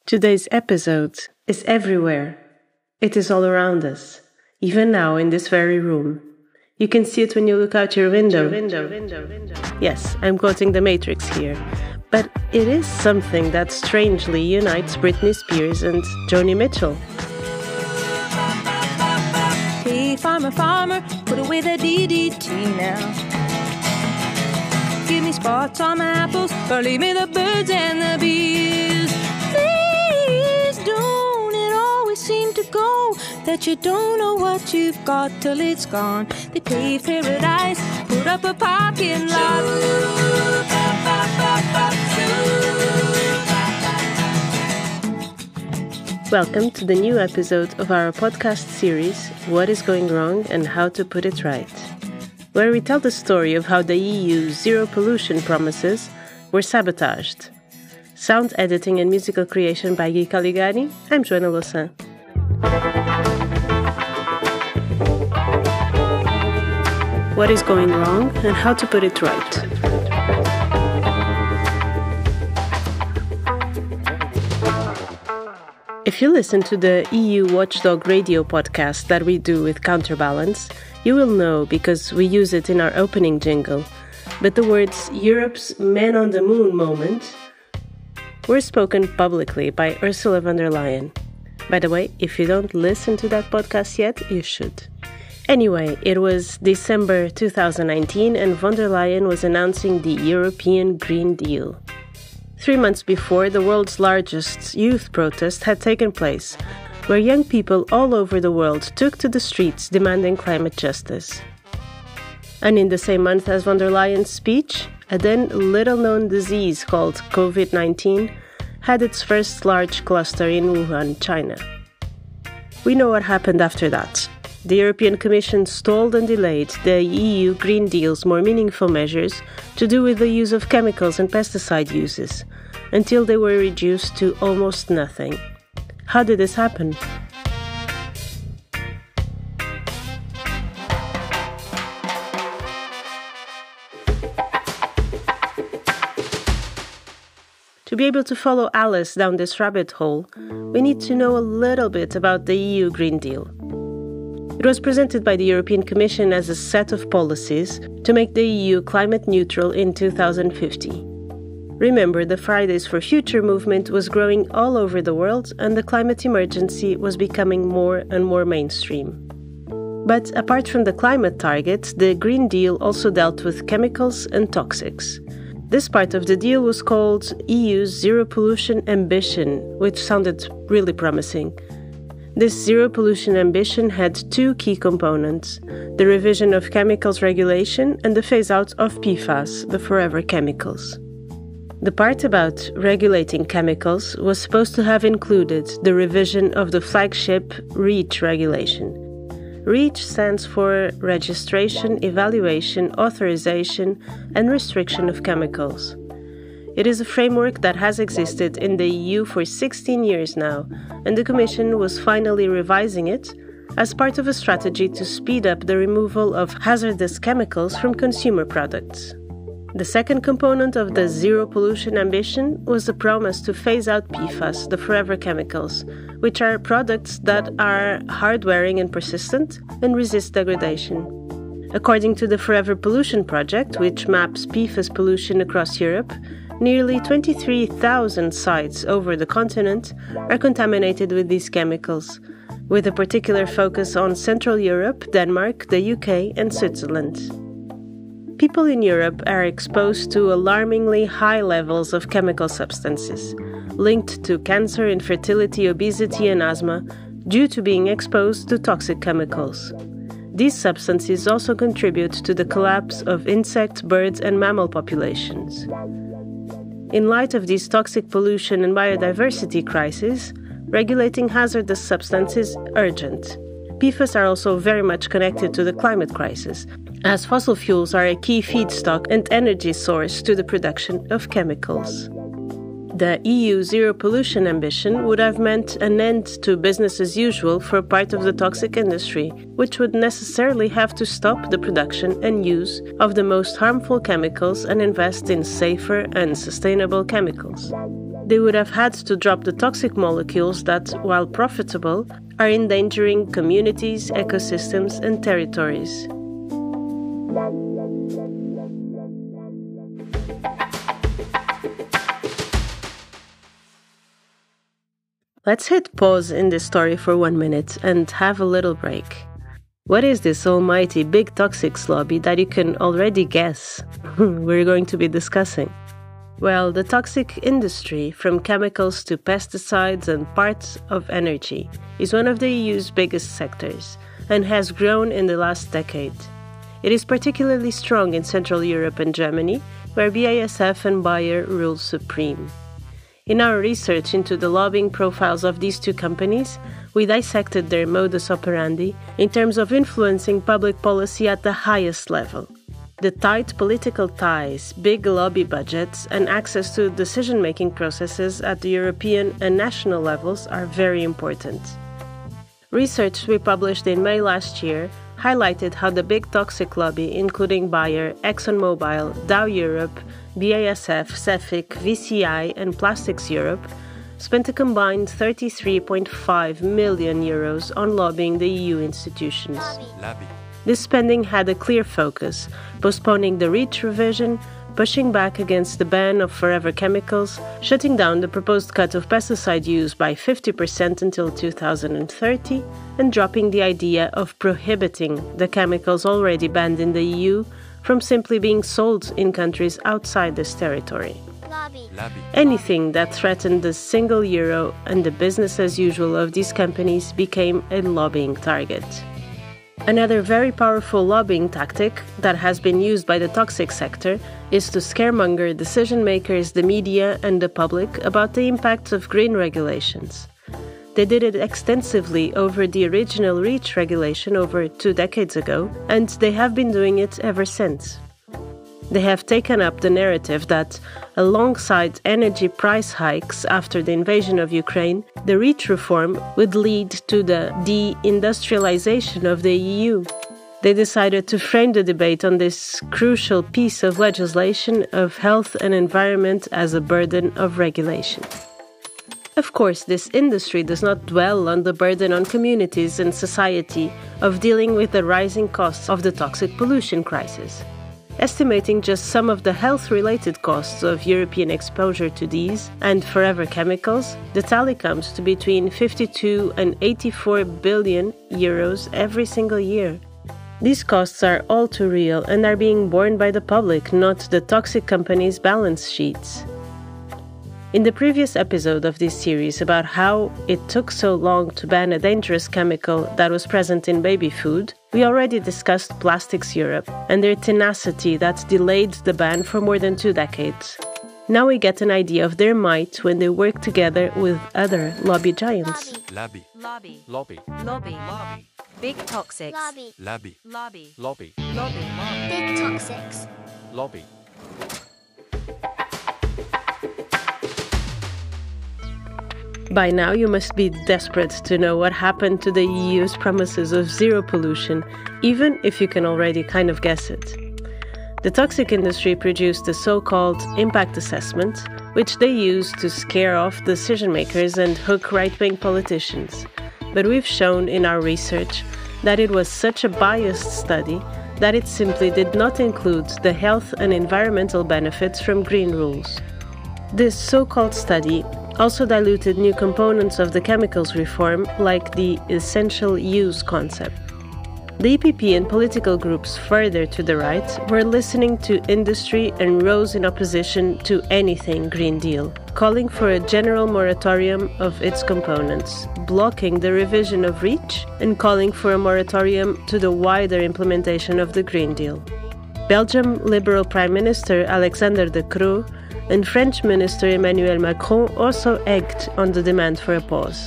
Today's episode is everywhere. It is all around us, even now in this very room. You can see it when you look out your window. Yes, I'm quoting The Matrix here. But it is something that strangely unites Britney Spears and Joni Mitchell. Hey, farmer, farmer, put away the DDT now. Give me spots on my apples, or leave me the birds and the bees. Please don't it always seem to go that you don't know what you've got till it's gone. They paved paradise, put up a parking lot. Welcome to the new episode of our podcast series, What is Going Wrong and How to Put It Right, where we tell the story of how the EU's zero pollution promises were sabotaged. Sound editing and musical creation by Gui Caligari. I'm Joana Louçã. What is going wrong and how to put it right. If you listen to the EU Watchdog Radio podcast that we do with Counterbalance, you will know because we use it in our opening jingle. But the words Europe's Man on the Moon moment were spoken publicly by Ursula von der Leyen. By the way, if you don't listen to that podcast yet, you should. Anyway, it was December 2019 and von der Leyen was announcing the European Green Deal. 3 months before, the world's largest youth protest had taken place, where young people all over the world took to the streets demanding climate justice. And in the same month as von der Leyen's speech, a then little-known disease called COVID-19 had its first large cluster in Wuhan, China. We know what happened after that. The European Commission stalled and delayed the EU Green Deal's more meaningful measures to do with the use of chemicals and pesticide uses, until they were reduced to almost nothing. How did this happen? To be able to follow Alice down this rabbit hole, we need to know a little bit about the EU Green Deal. It was presented by the European Commission as a set of policies to make the EU climate neutral in 2050. Remember, the Fridays for Future movement was growing all over the world and the climate emergency was becoming more and more mainstream. But apart from the climate targets, the Green Deal also dealt with chemicals and toxics. This part of the deal was called EU's Zero Pollution Ambition, which sounded really promising. This zero pollution ambition had two key components, the revision of chemicals regulation and the phase-out of PFAS, the forever chemicals. The part about regulating chemicals was supposed to have included the revision of the flagship REACH regulation. REACH stands for Registration, Evaluation, Authorization and Restriction of Chemicals. It is a framework that has existed in the EU for 16 years now, and the Commission was finally revising it as part of a strategy to speed up the removal of hazardous chemicals from consumer products. The second component of the zero pollution ambition was the promise to phase out PFAS, the forever chemicals, which are products that are hard-wearing and persistent and resist degradation. According to the Forever Pollution Project, which maps PFAS pollution across Europe, nearly 23,000 sites over the continent are contaminated with these chemicals, with a particular focus on Central Europe, Denmark, the UK and Switzerland. People in Europe are exposed to alarmingly high levels of chemical substances, linked to cancer, infertility, obesity and asthma, due to being exposed to toxic chemicals. These substances also contribute to the collapse of insect, bird and mammal populations. In light of these toxic pollution and biodiversity crises, regulating hazardous substances is urgent. PFAS are also very much connected to the climate crisis, as fossil fuels are a key feedstock and energy source to the production of chemicals. The EU zero pollution ambition would have meant an end to business as usual for part of the toxic industry, which would necessarily have to stop the production and use of the most harmful chemicals and invest in safer and sustainable chemicals. they would have had to drop the toxic molecules that, while profitable, are endangering communities, ecosystems, and territories. Let's hit pause in this story for 1 minute and have a little break. What is this almighty big toxics lobby that you can already guess we're going to be discussing? Well, the toxic industry, from chemicals to pesticides and parts of energy, is one of the EU's biggest sectors and has grown in the last decade. It is particularly strong in Central Europe and Germany, where BASF and Bayer rule supreme. In our research into the lobbying profiles of these two companies, we dissected their modus operandi in terms of influencing public policy at the highest level. The tight political ties, big lobby budgets, and access to decision-making processes at the European and national levels are very important. Research we published in May last year highlighted how the big toxic lobby, including Bayer, ExxonMobil, Dow Europe, BASF, Cefic, VCI, and Plastics Europe, spent a combined €33.5 million on lobbying the EU institutions. This spending had a clear focus, postponing the REACH revision, pushing back against the ban of forever chemicals, shutting down the proposed cut of pesticide use by 50% until 2030, and dropping the idea of prohibiting the chemicals already banned in the EU from simply being sold in countries outside this territory. Anything that threatened the single euro and the business as usual of these companies became a lobbying target. Another very powerful lobbying tactic that has been used by the toxic sector is to scaremonger decision makers, the media, and the public about the impacts of green regulations. They did it extensively over the original REACH regulation over 2 decades ago, and they have been doing it ever since. They have taken up the narrative that, alongside energy price hikes after the invasion of Ukraine, the REACH reform would lead to the de-industrialization of the EU. They decided to frame the debate on this crucial piece of legislation of health and environment as a burden of regulation. Of course, this industry does not dwell on the burden on communities and society of dealing with the rising costs of the toxic pollution crisis. Estimating just some of the health-related costs of European exposure to these and forever chemicals, the tally comes to between 52 and 84 billion euros every single year. These costs are all too real and are being borne by the public, not the toxic companies' balance sheets. In the previous episode of this series about how it took so long to ban a dangerous chemical that was present in baby food, we already discussed Plastics Europe and their tenacity that delayed the ban for more than 2 decades. Now we get an idea of their might when they work together with other lobby giants. Lobby. Lobby. Lobby. Lobby. Lobby. Big toxics. Lobby. Lobby. Lobby. Lobby. Lobby. Big toxics. Lobby. By now, you must be desperate to know what happened to the EU's promises of zero pollution, even if you can already kind of guess it. The toxic industry produced a so-called impact assessment, which they used to scare off decision-makers and hook right-wing politicians. But we've shown in our research that it was such a biased study that it simply did not include the health and environmental benefits from green rules. This so-called study also diluted new components of the chemicals reform, like the essential use concept. The EPP and political groups further to the right were listening to industry and rose in opposition to anything Green Deal, calling for a general moratorium of its components, blocking the revision of REACH and calling for a moratorium to the wider implementation of the Green Deal. Belgium Liberal Prime Minister Alexander De Croo and French Minister Emmanuel Macron also egged on the demand for a pause.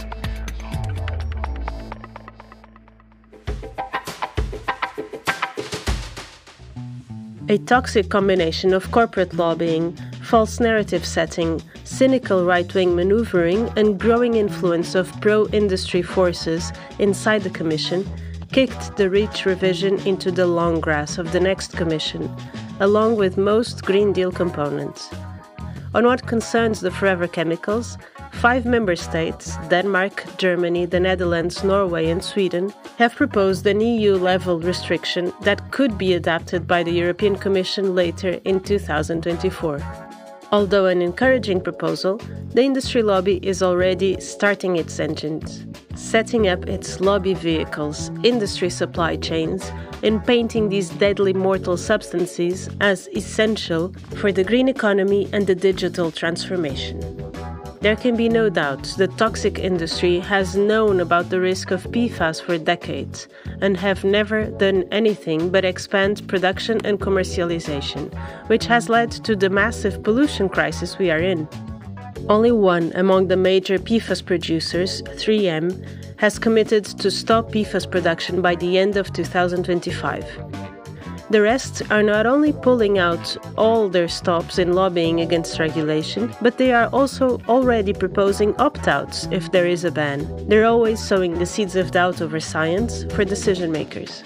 A toxic combination of corporate lobbying, false narrative setting, cynical right-wing maneuvering, and growing influence of pro-industry forces inside the Commission kicked the REACH revision into the long grass of the next Commission, along with most Green Deal components. On what concerns the forever chemicals, 5 member states, Denmark, Germany, the Netherlands, Norway and Sweden, have proposed an EU-level restriction that could be adapted by the European Commission later in 2024. Although an encouraging proposal, the industry lobby is already starting its engines, setting up its lobby vehicles, industry supply chains, and painting these deadly mortal substances as essential for the green economy and the digital transformation. There can be no doubt the toxic industry has known about the risk of PFAS for decades and have never done anything but expand production and commercialization, which has led to the massive pollution crisis we are in. Only one among the major PFAS producers, 3M, has committed to stop PFAS production by the end of 2025. The rest are not only pulling out all their stops in lobbying against regulation, but they are also already proposing opt-outs if there is a ban. They're always sowing the seeds of doubt over science for decision makers.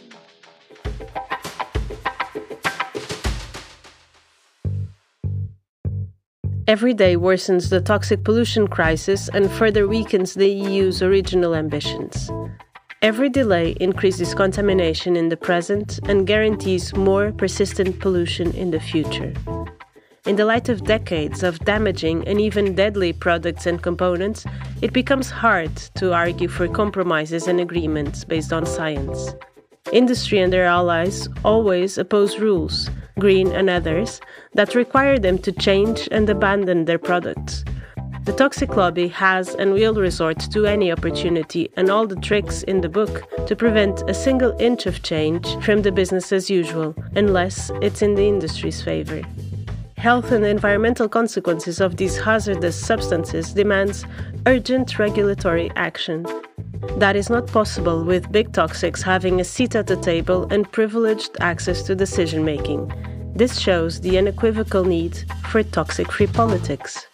Every day worsens the toxic pollution crisis and further weakens the EU's original ambitions. Every delay increases contamination in the present and guarantees more persistent pollution in the future. In the light of decades of damaging and even deadly products and components, it becomes hard to argue for compromises and agreements based on science. Industry and their allies always oppose rules, green and others, that require them to change and abandon their products. The toxic lobby has and will resort to any opportunity and all the tricks in the book to prevent a single inch of change from the business as usual, unless it's in the industry's favor. Health and environmental consequences of these hazardous substances demands urgent regulatory action. That is not possible with big toxics having a seat at the table and privileged access to decision-making. This shows the unequivocal need for toxic-free politics.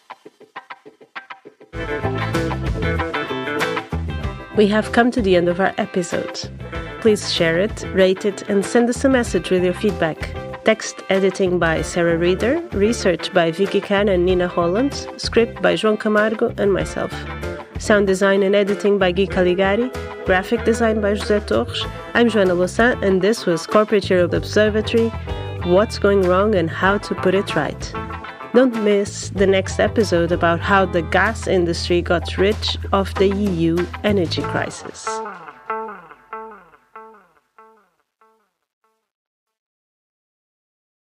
We have come to the end of our episode. Please share it, rate it, and send us a message with your feedback. Text editing by Sarah Reeder, research by Vicky Khan and Nina Holland, script by João Camargo and myself. Sound design and editing by Gui Caligari, graphic design by José Torres. I'm Joana Louçã, and this was Corporate Europe Observatory, What's Going Wrong and How to Put It Right. Don't miss the next episode about how the gas industry got rich off the EU energy crisis.